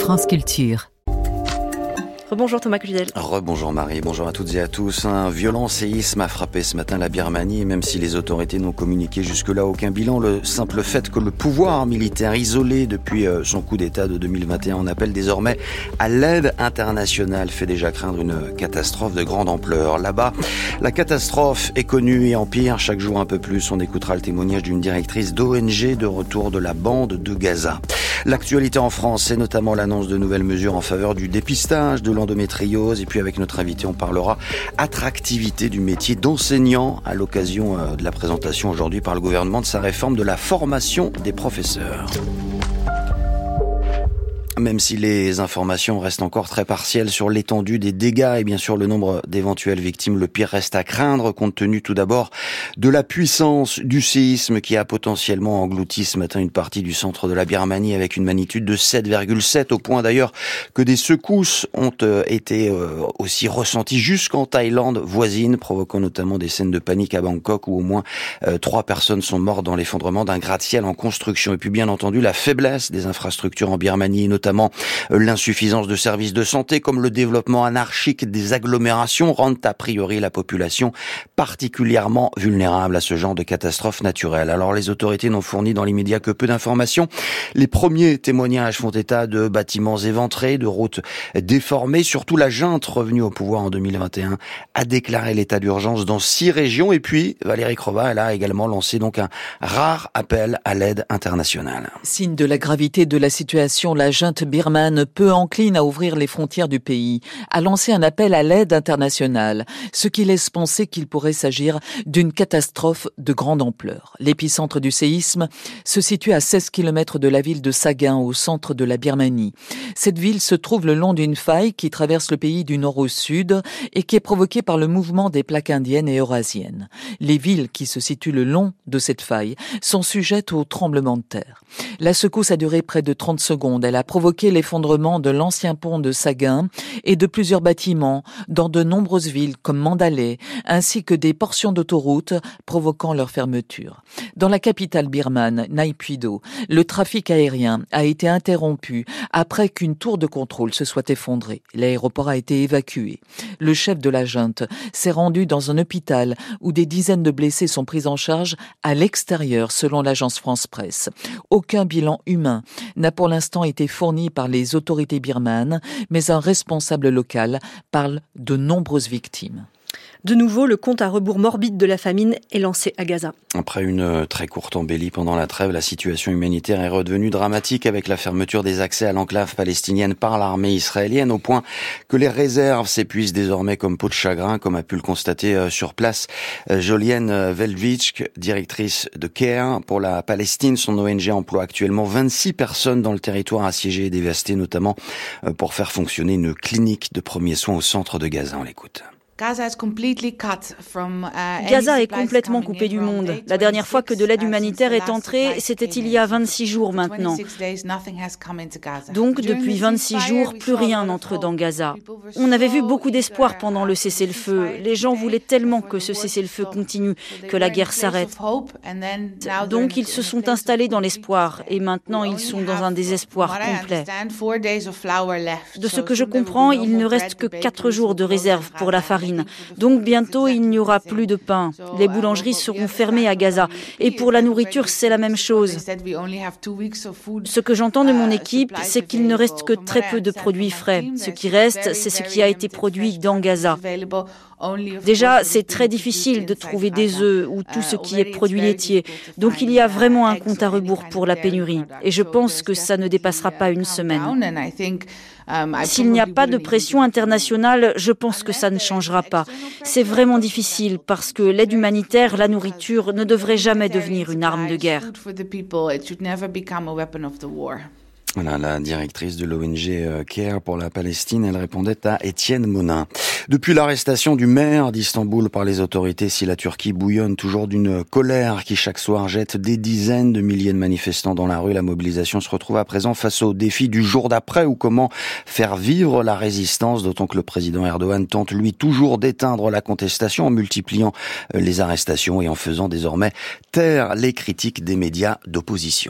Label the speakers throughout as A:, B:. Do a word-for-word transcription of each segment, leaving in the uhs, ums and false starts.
A: France Culture.
B: Rebonjour Thomas Cluzel.
C: Rebonjour Marie, bonjour à toutes et à tous. Un violent séisme a frappé ce matin la Birmanie et même si les autorités n'ont communiqué jusque-là aucun bilan, le simple fait que le pouvoir militaire isolé depuis son coup d'État de deux mille vingt et un en appelle désormais à l'aide internationale fait déjà craindre une catastrophe de grande ampleur. Là-bas, la catastrophe est connue et empire chaque jour un peu plus. On écoutera le témoignage d'une directrice d'O N G de retour de la bande de Gaza. L'actualité en France, c'est notamment l'annonce de nouvelles mesures en faveur du dépistage de l'endométriose. Et puis avec notre invité, on parlera attractivité du métier d'enseignant à l'occasion de la présentation aujourd'hui par le gouvernement de sa réforme de la formation des professeurs. Même si les informations restent encore très partielles sur l'étendue des dégâts et bien sûr le nombre d'éventuelles victimes, le pire reste à craindre compte tenu tout d'abord de la puissance du séisme qui a potentiellement englouti ce matin une partie du centre de la Birmanie avec une magnitude de sept virgule sept au point d'ailleurs que des secousses ont été aussi ressenties jusqu'en Thaïlande voisine, provoquant notamment des scènes de panique à Bangkok où au moins trois personnes sont mortes dans l'effondrement d'un gratte-ciel en construction. Et puis bien entendu la faiblesse des infrastructures en Birmanie, notamment notamment l'insuffisance de services de santé comme le développement anarchique des agglomérations rendent a priori la population particulièrement vulnérable à ce genre de catastrophes naturelles. Alors les autorités n'ont fourni dans l'immédiat que peu d'informations. Les premiers témoignages font état de bâtiments éventrés, de routes déformées. Surtout la junte revenue au pouvoir en deux mille vingt et un a déclaré l'état d'urgence dans six régions. Et puis Valérie Crova, elle a également lancé donc un rare appel à l'aide internationale.
D: Signe de la gravité de la situation, la junte birmane, peu encline à ouvrir les frontières du pays, a lancé un appel à l'aide internationale, ce qui laisse penser qu'il pourrait s'agir d'une catastrophe de grande ampleur. L'épicentre du séisme se situe à seize kilomètres de la ville de Sagaing, au centre de la Birmanie. Cette ville se trouve le long d'une faille qui traverse le pays du nord au sud et qui est provoquée par le mouvement des plaques indiennes et eurasiennes. Les villes qui se situent le long de cette faille sont sujettes aux tremblements de terre. La secousse a duré près de trente secondes. Elle a provoqué l'effondrement de l'ancien pont de Sagaing et de plusieurs bâtiments dans de nombreuses villes comme Mandalay, ainsi que des portions d'autoroutes provoquant leur fermeture. Dans la capitale birmane, Naypyidaw, le trafic aérien a été interrompu après qu'une tour de contrôle se soit effondrée. L'aéroport a été évacué. Le chef de la junte s'est rendu dans un hôpital où des dizaines de blessés sont pris en charge à l'extérieur, selon l'agence France Presse. Aucun bilan humain n'a pour l'instant été fourni par les autorités birmanes, mais un responsable local parle de nombreuses victimes.
B: De nouveau, le compte à rebours morbide de la famine est lancé à Gaza.
C: Après une très courte embellie pendant la trêve, la situation humanitaire est redevenue dramatique avec la fermeture des accès à l'enclave palestinienne par l'armée israélienne, au point que les réserves s'épuisent désormais comme peau de chagrin, comme a pu le constater sur place Jolienne Velvich, directrice de CARE pour la Palestine. Son O N G emploie actuellement vingt-six personnes dans le territoire assiégé et dévasté, notamment pour faire fonctionner une clinique de premiers soins au centre de Gaza. On l'écoute.
E: Gaza
B: est complètement coupé du monde. La dernière fois que de l'aide humanitaire est entrée, c'était il y a vingt-six jours maintenant. Donc, depuis vingt-six jours, plus rien n'entre dans Gaza. On avait vu beaucoup d'espoir pendant le cessez-le-feu. Les gens voulaient tellement que ce cessez-le-feu continue, que la guerre s'arrête. Donc, ils se sont installés dans l'espoir et maintenant, ils sont dans un désespoir complet. De ce que je comprends, il ne reste que quatre jours de réserve pour la farine. Donc bientôt, il n'y aura plus de pain. Les boulangeries seront fermées à Gaza. Et pour la nourriture, c'est la même chose. Ce que j'entends de mon équipe, c'est qu'il ne reste que très peu de produits frais. Ce qui reste, c'est ce qui a été produit dans Gaza. Déjà, c'est très difficile de trouver des œufs ou tout ce qui est produit laitier. Donc il y a vraiment un compte à rebours pour la pénurie. Et je pense que ça ne dépassera pas une semaine. S'il n'y a pas de pression internationale, je pense que ça ne changera pas. C'est vraiment difficile parce que l'aide humanitaire, la nourriture, ne devrait jamais devenir une arme de guerre.
C: Voilà, la directrice de l'O N G CARE pour la Palestine, elle répondait à Étienne Monin. Depuis l'arrestation du maire d'Istanbul par les autorités, si la Turquie bouillonne toujours d'une colère qui chaque soir jette des dizaines de milliers de manifestants dans la rue, la mobilisation se retrouve à présent face au défi du jour d'après ou comment faire vivre la résistance, d'autant que le président Erdogan tente lui toujours d'éteindre la contestation en multipliant les arrestations et en faisant désormais taire les critiques des médias d'opposition.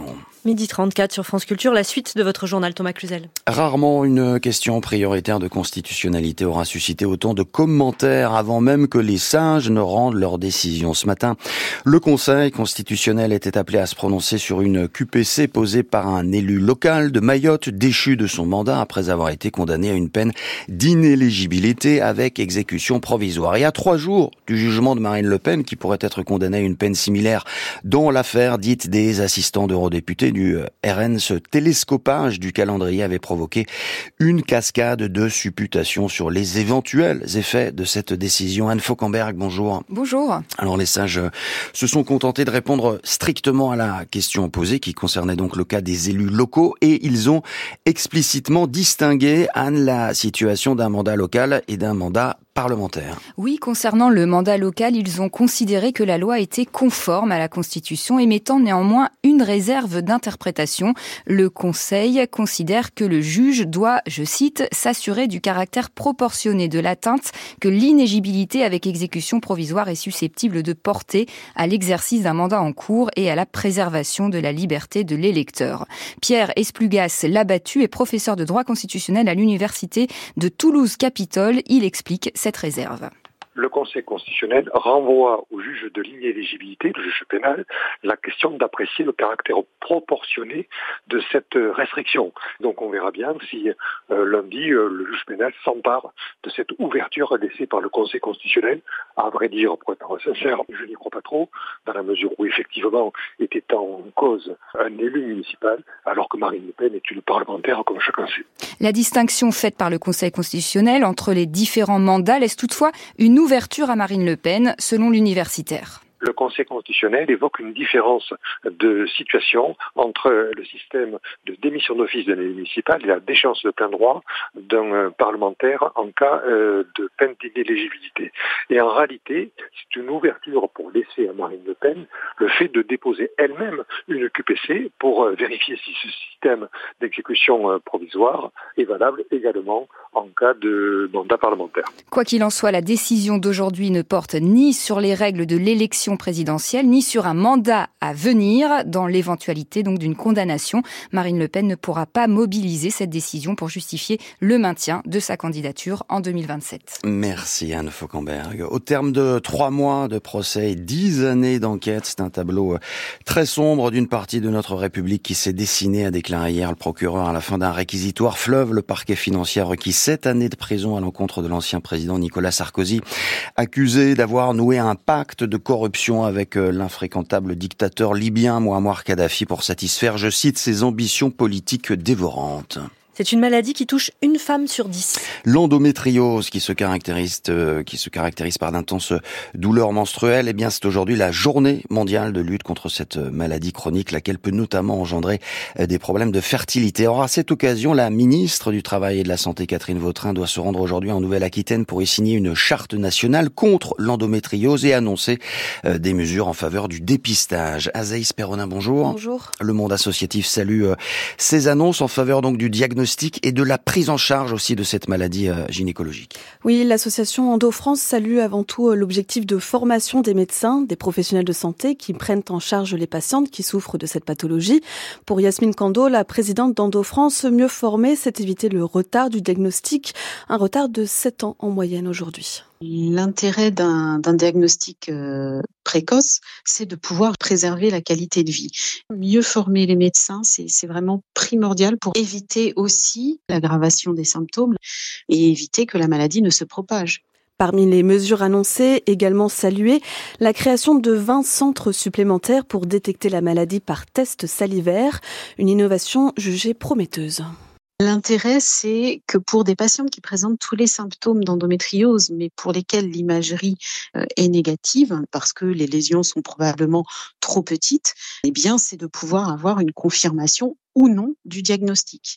A: midi trente-quatre sur France Culture, la suite de votre journal, Thomas Cluzel.
C: Rarement une question prioritaire de constitutionnalité aura suscité autant de commentaires avant même que les sages ne rendent leur décision. Ce matin, le Conseil constitutionnel était appelé à se prononcer sur une Q P C posée par un élu local de Mayotte, déchu de son mandat après avoir été condamné à une peine d'inéligibilité avec exécution provisoire. Et à trois jours du jugement de Marine Le Pen, qui pourrait être condamnée à une peine similaire dans l'affaire dite des assistants d'eurodéputés du R N, ce télescopage du calendrier avait provoqué une cascade de supputations sur les éventuels effets de cette décision. Anne Fauquemberg, bonjour.
E: Bonjour.
C: Alors les sages se sont contentés de répondre strictement à la question posée qui concernait donc le cas des élus locaux et ils ont explicitement distingué, Anne, la situation d'un mandat local et d'un mandat parlementaire.
E: Oui, concernant le mandat local, ils ont considéré que la loi était conforme à la Constitution, émettant néanmoins une réserve d'interprétation. Le Conseil considère que le juge doit, je cite, s'assurer du caractère proportionné de l'atteinte que l'inéligibilité avec exécution provisoire est susceptible de porter à l'exercice d'un mandat en cours et à la préservation de la liberté de l'électeur. Pierre Esplugas Labattu est professeur de droit constitutionnel à l'université de Toulouse-Capitole. Il explique cette réserve.
F: Le Conseil constitutionnel renvoie au juge de l'inéligibilité, le juge pénal, la question d'apprécier le caractère proportionné de cette restriction. Donc on verra bien si euh, lundi, euh, le juge pénal s'empare de cette ouverture laissée par le Conseil constitutionnel. À vrai dire, pour être sincère, je n'y crois pas trop, dans la mesure où effectivement était en cause un élu municipal, alors que Marine Le Pen est une parlementaire, comme chacun sait.
E: La distinction faite par le Conseil constitutionnel entre les différents mandats laisse toutefois une ouverture à Marine Le Pen, selon l'universitaire.
F: Le Conseil constitutionnel évoque une différence de situation entre le système de démission d'office d'un élu municipal et la déchéance de plein droit d'un parlementaire en cas de peine d'inéligibilité. Et en réalité, c'est une ouverture pour laisser à Marine Le Pen le fait de déposer elle-même une Q P C pour vérifier si ce système d'exécution provisoire est valable également en cas de mandat parlementaire.
E: Quoi qu'il en soit, la décision d'aujourd'hui ne porte ni sur les règles de l'élection présidentielle, ni sur un mandat à venir. Dans l'éventualité donc d'une condamnation, Marine Le Pen ne pourra pas mobiliser cette décision pour justifier le maintien de sa candidature en deux mille vingt-sept.
C: Merci Anne Fauquemberg. Au terme de trois mois de procès et dix années d'enquête, c'est un tableau très sombre d'une partie de notre République qui s'est dessiné, a déclaré hier le procureur à la fin d'un réquisitoire fleuve. Le parquet financier a requis sept années de prison à l'encontre de l'ancien président Nicolas Sarkozy, accusé d'avoir noué un pacte de corruption avec l'infréquentable dictateur libyen Mouammar Kadhafi pour satisfaire, je cite, ses ambitions politiques dévorantes.
A: C'est une maladie qui touche une femme sur dix.
C: L'endométriose qui se caractérise, euh, qui se caractérise par d'intenses douleurs menstruelles, eh bien, c'est aujourd'hui la journée mondiale de lutte contre cette maladie chronique, laquelle peut notamment engendrer des problèmes de fertilité. Or, à cette occasion, la ministre du Travail et de la Santé, Catherine Vautrin, doit se rendre aujourd'hui en Nouvelle-Aquitaine pour y signer une charte nationale contre l'endométriose et annoncer euh, des mesures en faveur du dépistage. Azaïs Perronin, bonjour.
A: Bonjour.
C: Le monde associatif salue euh, ces annonces en faveur donc du diagnostic et de la prise en charge aussi de cette maladie euh, gynécologique.
G: Oui, l'association Endo France salue avant tout l'objectif de formation des médecins, des professionnels de santé qui prennent en charge les patientes qui souffrent de cette pathologie. Pour Yasmine Kando, la présidente d'Endo France, mieux former, c'est éviter le retard du diagnostic, un retard de sept ans en moyenne aujourd'hui.
H: L'intérêt d'un, d'un diagnostic euh, précoce, c'est de pouvoir préserver la qualité de vie. Mieux former les médecins, c'est, c'est vraiment primordial pour éviter aussi l'aggravation des symptômes et éviter que la maladie ne se propage.
G: Parmi les mesures annoncées, également saluées, la création de vingt centres supplémentaires pour détecter la maladie par test salivaire, une innovation jugée prometteuse.
H: L'intérêt, c'est que pour des patientes qui présentent tous les symptômes d'endométriose, mais pour lesquelles l'imagerie est négative, parce que les lésions sont probablement trop petites, eh bien, c'est de pouvoir avoir une confirmation ou non du diagnostic.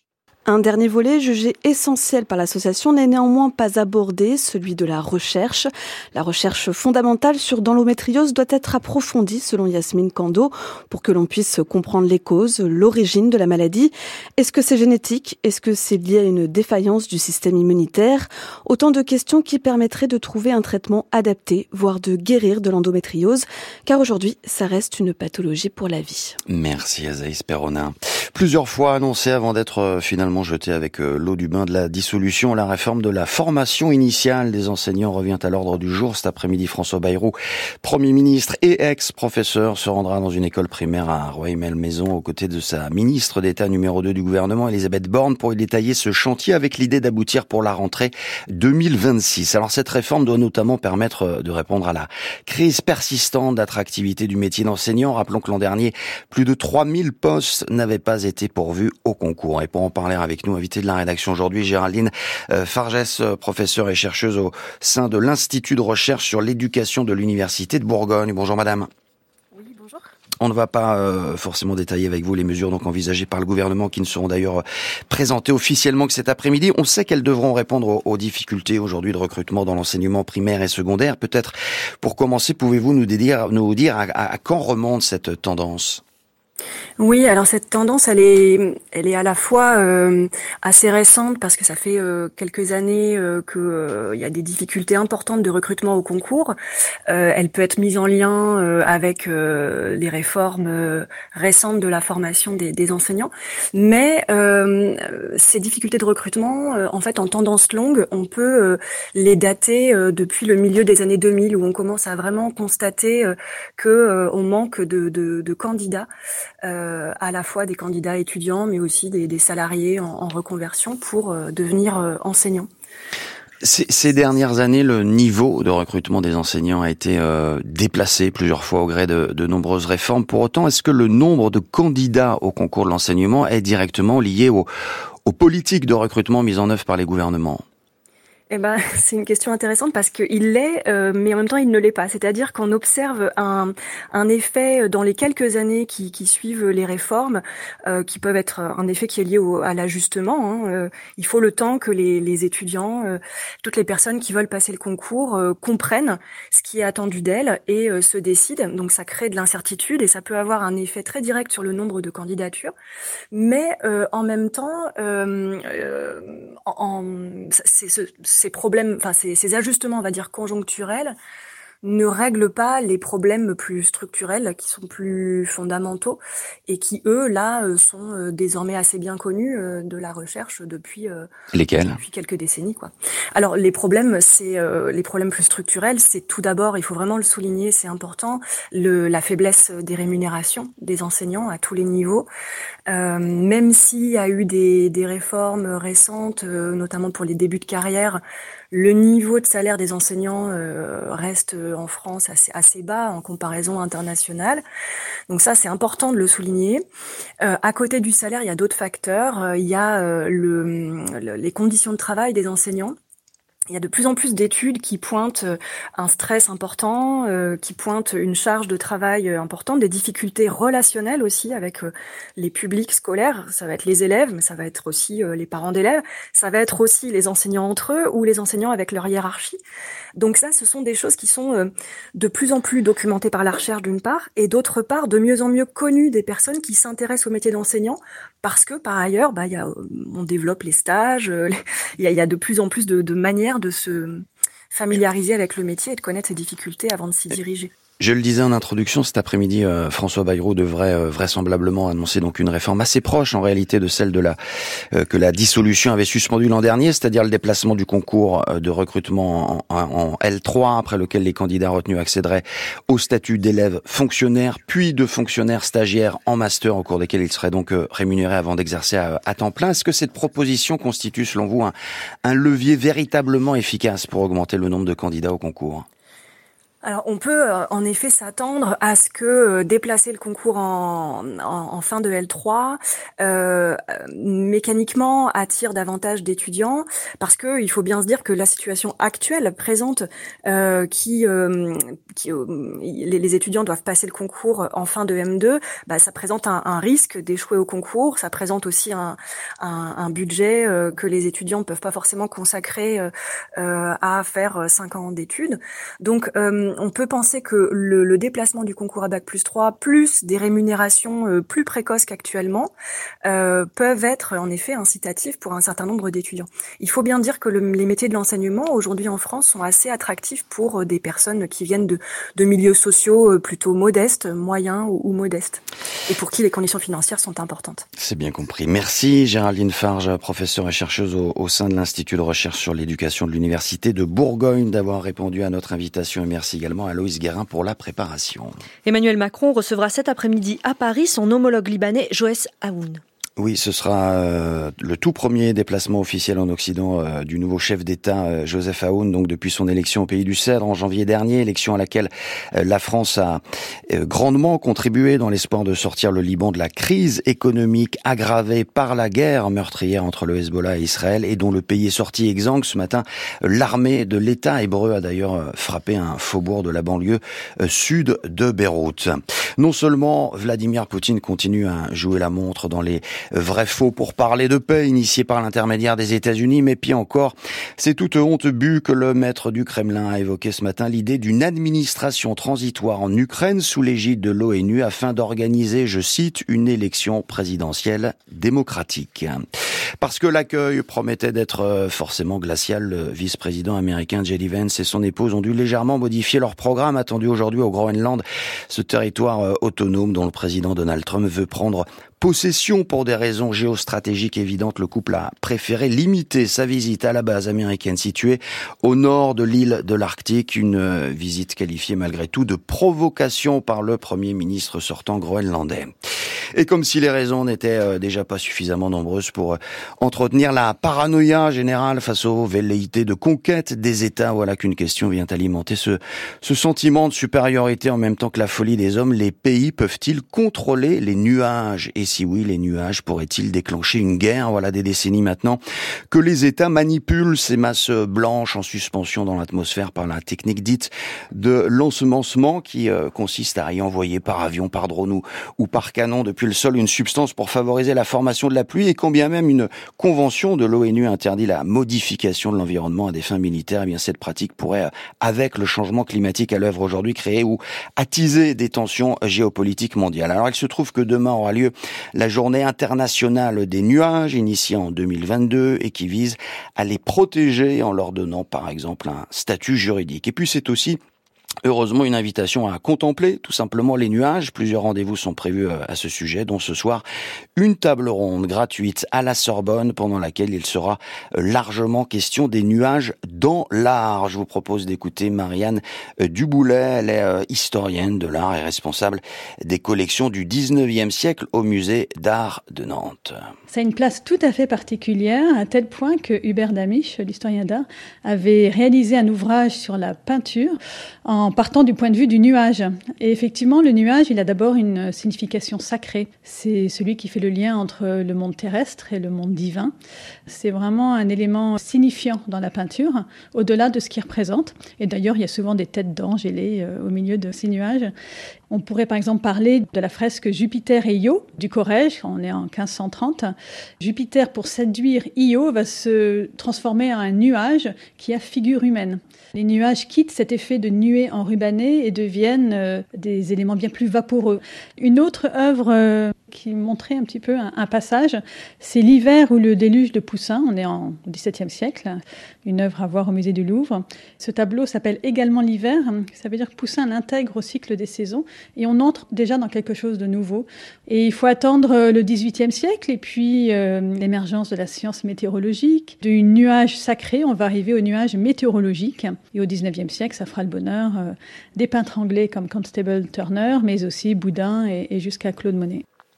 G: Un dernier volet jugé essentiel par l'association n'est néanmoins pas abordé, celui de la recherche. La recherche fondamentale sur l'endométriose doit être approfondie, selon Yasmine Kando, pour que l'on puisse comprendre les causes, l'origine de la maladie. Est-ce que c'est génétique ? Est-ce que c'est lié à une défaillance du système immunitaire ? Autant de questions qui permettraient de trouver un traitement adapté, voire de guérir de l'endométriose, car aujourd'hui, ça reste une pathologie pour la vie.
C: Merci Azaïs Perronin. Plusieurs fois annoncé avant d'être finalement jeté avec l'eau du bain de la dissolution, la réforme de la formation initiale des enseignants revient à l'ordre du jour. Cet après-midi, François Bayrou, Premier ministre et ex-professeur, se rendra dans une école primaire à Rueil-Malmaison aux côtés de sa ministre d'État numéro deux du gouvernement, Elisabeth Borne, pour y détailler ce chantier avec l'idée d'aboutir pour la rentrée deux mille vingt-six. Alors cette réforme doit notamment permettre de répondre à la crise persistante d'attractivité du métier d'enseignant. Rappelons que l'an dernier, plus de trois mille postes n'avaient pas été pourvus au concours. Et pour en parler avec nous, invité de la rédaction aujourd'hui, Géraldine Fargès, professeure et chercheuse au sein de l'Institut de recherche sur l'éducation de l'Université de Bourgogne. Bonjour madame.
A: Oui, bonjour.
C: On ne va pas euh, forcément détailler avec vous les mesures donc envisagées par le gouvernement, qui ne seront d'ailleurs présentées officiellement que cet après-midi. On sait qu'elles devront répondre aux, aux difficultés aujourd'hui de recrutement dans l'enseignement primaire et secondaire. Peut-être, pour commencer, pouvez-vous nous dire, nous dire à, à, à quand remonte cette tendance ?
A: Oui, alors cette tendance, elle est, elle est à la fois euh, assez récente parce que ça fait euh, quelques années euh, que euh, il y a des difficultés importantes de recrutement au concours. Euh, elle peut être mise en lien euh, avec euh, les réformes euh, récentes de la formation des, des enseignants, mais euh, ces difficultés de recrutement, euh, en fait, en tendance longue, on peut euh, les dater euh, depuis le milieu des années deux mille, où on commence à vraiment constater euh, que euh, on manque de, de, de candidats. Euh, à la fois des candidats étudiants, mais aussi des, des salariés en, en reconversion pour euh, devenir euh, enseignants.
C: Ces, ces dernières années, le niveau de recrutement des enseignants a été euh, déplacé plusieurs fois au gré de, de nombreuses réformes. Pour autant, est-ce que le nombre de candidats au concours de l'enseignement est directement lié aux, aux politiques de recrutement mises en œuvre par les gouvernements ?
A: Eh ben, c'est une question intéressante parce qu'il l'est, euh, mais en même temps il ne l'est pas. C'est-à-dire qu'on observe un, un effet dans les quelques années qui, qui suivent les réformes, euh, qui peuvent être un effet qui est lié au, à l'ajustement. Hein. Euh, il faut le temps que les, les étudiants, euh, toutes les personnes qui veulent passer le concours euh, comprennent ce qui est attendu d'elles et euh, se décident. Donc ça crée de l'incertitude et ça peut avoir un effet très direct sur le nombre de candidatures. Mais euh, en même temps, euh, euh, en, c'est ce ces problèmes, enfin ces, ces ajustements, on va dire conjoncturels, ne règlent pas les problèmes plus structurels qui sont plus fondamentaux et qui, eux, là, sont désormais assez bien connus de la recherche depuis,
C: Lesquels
A: depuis quelques décennies, quoi. Alors, les problèmes, c'est euh, les problèmes plus structurels, c'est tout d'abord, il faut vraiment le souligner, c'est important, le, la faiblesse des rémunérations des enseignants à tous les niveaux. Euh, même s'il y a eu des, des réformes récentes, euh, notamment pour les débuts de carrière, le niveau de salaire des enseignants euh, reste en France assez, assez bas en comparaison internationale. Donc ça, c'est important de le souligner. Euh, à côté du salaire, il y a d'autres facteurs. Euh, il y a euh, le, le, les conditions de travail des enseignants. Il y a de plus en plus d'études qui pointent un stress important, euh, qui pointent une charge de travail importante, des difficultés relationnelles aussi avec euh, les publics scolaires. Ça va être les élèves, mais ça va être aussi euh, les parents d'élèves. Ça va être aussi les enseignants entre eux ou les enseignants avec leur hiérarchie. Donc ça, ce sont des choses qui sont euh, de plus en plus documentées par la recherche d'une part, et d'autre part, de mieux en mieux connues des personnes qui s'intéressent au métier d'enseignant, parce que par ailleurs, bah, y a, on développe les stages, euh, il y a, y a de plus en plus de, de manières de se familiariser avec le métier et de connaître ses difficultés avant de s'y diriger.
C: Je le disais en introduction, cet après-midi, euh, François Bayrou devrait euh, vraisemblablement annoncer donc une réforme assez proche en réalité de celle de la euh, que la dissolution avait suspendue l'an dernier, c'est-à-dire le déplacement du concours euh, de recrutement en, en, en L trois, après lequel les candidats retenus accéderaient au statut d'élève fonctionnaire, puis de fonctionnaire stagiaire en master, au cours desquels ils seraient donc euh, rémunérés avant d'exercer à, à temps plein. Est-ce que cette proposition constitue, selon vous, un, un levier véritablement efficace pour augmenter le nombre de candidats au concours ?
A: Alors on peut euh, en effet s'attendre à ce que euh, déplacer le concours en, en, en fin de L trois euh, mécaniquement attire davantage d'étudiants, parce que il faut bien se dire que la situation actuelle présente euh, qui, euh, qui euh, les, les étudiants doivent passer le concours en fin de M deux, bah, ça présente un, un risque d'échouer au concours, ça présente aussi un, un, un budget euh, que les étudiants ne peuvent pas forcément consacrer euh, euh, à faire cinq ans d'études. Donc euh, on peut penser que le, le déplacement du concours à bac plus trois, plus des rémunérations euh, plus précoces qu'actuellement, euh, peuvent être en effet incitatifs pour un certain nombre d'étudiants. Il faut bien dire que le, les métiers de l'enseignement aujourd'hui en France sont assez attractifs pour des personnes qui viennent de, de milieux sociaux plutôt modestes, moyens ou, ou modestes, et pour qui les conditions financières sont importantes.
C: C'est bien compris. Merci Géraldine Farge, professeure et chercheuse au, au sein de l'Institut de recherche sur l'éducation de l'Université de Bourgogne, d'avoir répondu à notre invitation, et merci également à Loïs Guérin pour la préparation.
B: Emmanuel Macron recevra cet après-midi à Paris son homologue libanais Joès Aoun.
C: Oui, ce sera euh, le tout premier déplacement officiel en Occident euh, du nouveau chef d'État euh, Joseph Aoun, donc depuis son élection au Pays du Cèdre en janvier dernier, élection à laquelle euh, la France a euh, grandement contribué dans l'espoir de sortir le Liban de la crise économique aggravée par la guerre meurtrière entre le Hezbollah et Israël, et dont le pays est sorti exsangue. Ce matin, l'armée de l'État hébreu a d'ailleurs euh, frappé un faubourg de la banlieue euh, sud de Beyrouth. Non seulement Vladimir Poutine continue à jouer la montre dans les vrai faux pour parler de paix initié par l'intermédiaire des États-Unis, mais pire encore, c'est toute honte bue que le maître du Kremlin a évoqué ce matin l'idée d'une administration transitoire en Ukraine sous l'égide de l'ONU afin d'organiser, je cite, une élection présidentielle démocratique. Parce que l'accueil promettait d'être forcément glacial, le vice-président américain J D Vance et son épouse ont dû légèrement modifier leur programme attendu aujourd'hui au Groenland, ce territoire autonome dont le président Donald Trump veut prendre possession pour des raisons géostratégiques évidentes. Le couple a préféré limiter sa visite à la base américaine située au nord de l'île de l'Arctique, une visite qualifiée malgré tout de provocation par le Premier ministre sortant groenlandais. Et comme si les raisons n'étaient déjà pas suffisamment nombreuses pour entretenir la paranoïa générale face aux velléités de conquête des États, voilà qu'une question vient alimenter ce, ce sentiment de supériorité en même temps que la folie des hommes. Les pays peuvent-ils contrôler les nuages ? Et si oui, les nuages pourraient-ils déclencher une guerre ? Voilà des décennies maintenant que les États manipulent ces masses blanches en suspension dans l'atmosphère par la technique dite de l'ensemencement qui euh, consiste à y envoyer par avion, par drone ou, ou par canon depuis le sol une substance pour favoriser la formation de la pluie. Et quand bien même une convention de l'ONU interdit la modification de l'environnement à des fins militaires, eh bien cette pratique pourrait, avec le changement climatique à l'œuvre aujourd'hui, créer ou attiser des tensions géopolitiques mondiales. Alors il se trouve que demain aura lieu la journée internationale des nuages, initiée en deux mille vingt-deux et qui vise à les protéger en leur donnant par exemple un statut juridique. Et puis c'est aussi heureusement une invitation à contempler tout simplement les nuages. Plusieurs rendez-vous sont prévus à ce sujet, dont ce soir une table ronde gratuite à la Sorbonne pendant laquelle il sera largement question des nuages dans l'art. Je vous propose d'écouter Marianne Duboulet. Elle est historienne de l'art et responsable des collections du dix-neuvième siècle au musée d'art de Nantes.
I: C'est une place tout à fait particulière, à tel point que Hubert Damisch, l'historien d'art, avait réalisé un ouvrage sur la peinture en partant du point de vue du nuage. Et effectivement, le nuage, il a d'abord une signification sacrée. C'est celui qui fait le lien entre le monde terrestre et le monde divin. C'est vraiment un élément signifiant dans la peinture, au-delà de ce qu'il représente. Et d'ailleurs, il y a souvent des têtes d'anges ailées au milieu de ces nuages. On pourrait par exemple parler de la fresque Jupiter et Io du Corrège, on est en quinze cent trente. Jupiter, pour séduire Io, va se transformer en un nuage qui a figure humaine. Les nuages quittent cet effet de nuée enrubannées et deviennent euh, des éléments bien plus vaporeux. Une autre œuvre euh, qui montrait un petit peu un, un passage, c'est l'hiver ou le déluge de Poussin. On est en, au dix-septième siècle, une œuvre à voir au musée du Louvre. Ce tableau s'appelle également l'hiver. Ça veut dire que Poussin l'intègre au cycle des saisons et on entre déjà dans quelque chose de nouveau. Et il faut attendre le dix-huitième siècle et puis euh, l'émergence de la science météorologique. Du nuage sacré, on va arriver au nuage météorologique. Et au dix-neuvième siècle, ça fera le bonheur euh, des peintres anglais comme Constable Turner, mais aussi Boudin et, et jusqu'à Claude Monet.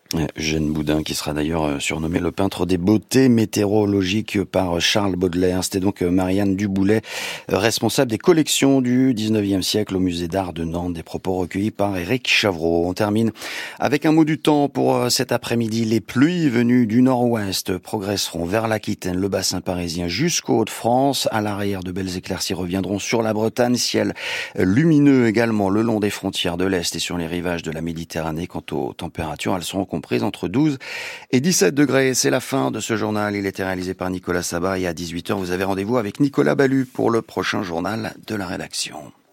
C: Eugène Boudin, qui sera d'ailleurs surnommé le peintre des beautés météorologiques par Charles Baudelaire. C'était donc Marianne Duboulet, responsable des collections du dix-neuvième siècle au musée d'art de Nantes, des propos recueillis par Éric Chavreau. On termine avec un mot du temps pour cet après-midi. Les pluies venues du nord-ouest progresseront vers l'Aquitaine, le bassin parisien jusqu'aux Hauts-de-France. À l'arrière, de belles éclaircies reviendront sur la Bretagne. Ciel lumineux également le long des frontières de l'Est et sur les rivages de la Méditerranée. Quant aux températures, elles seront comprise entre douze et dix-sept degrés. C'est la fin de ce journal. Il était réalisé par Nicolas Sabat et à dix-huit heures, vous avez rendez-vous avec Nicolas Ballu pour le prochain journal de la rédaction.